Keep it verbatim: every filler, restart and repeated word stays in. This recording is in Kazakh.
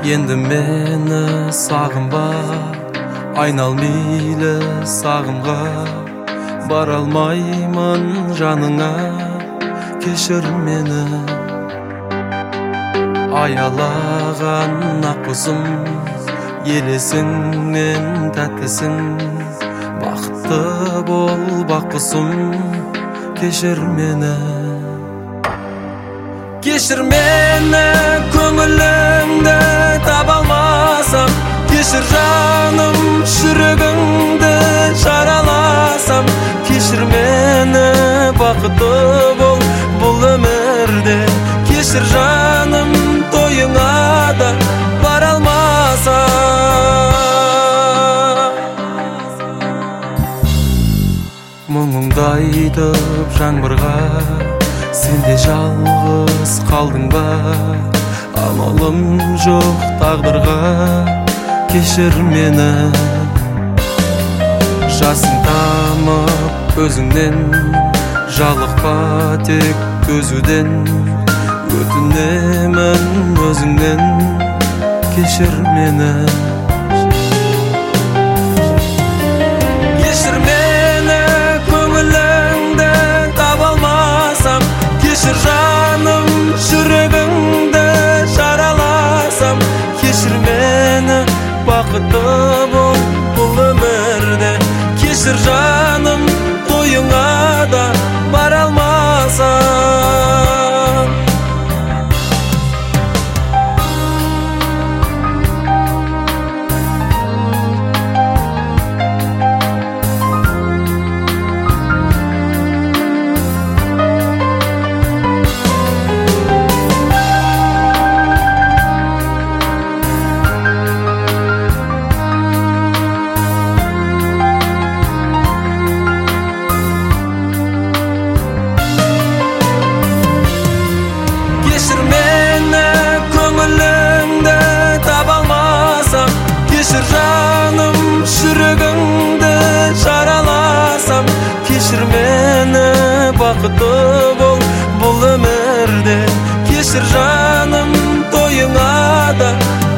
Endi meni sağınba, aynal meyle sağımga. Baralmayman janыңа, kechir meni. Ayalagan akbızım, елесіңнен тәттісің. Бақытты бол бақпысым, кешір мені. Кешір мені, көңіліңді таба алмасам. Кешір жаным, жүрегіңді жараласам. Кешір мені, бақытты бол бұл өмірде. Кешір жаным, тойыңа да бара алмасам. Мұңыңды айтып жаңбырға, сенде жалғыз қалдың ба? Амалым жоқ тағдырға, кешір мені. Жасың тамып көзіңнен, жалықпа тек төзуден. Өтінемін өзіңнен, кешір мені. Кешір мені, көңіліңді таба алмасам. Кешір жаным, жүрегіңді жараласам. Кешір мені, бақытты бол бұл өмірде. Кешір жаным, тойыңа да бара алмасам. Кешір жаным, жүрегіңді жараласам. Кешір мені, бақытты бол бұл өмірде. Кешір жаным, тойыңа да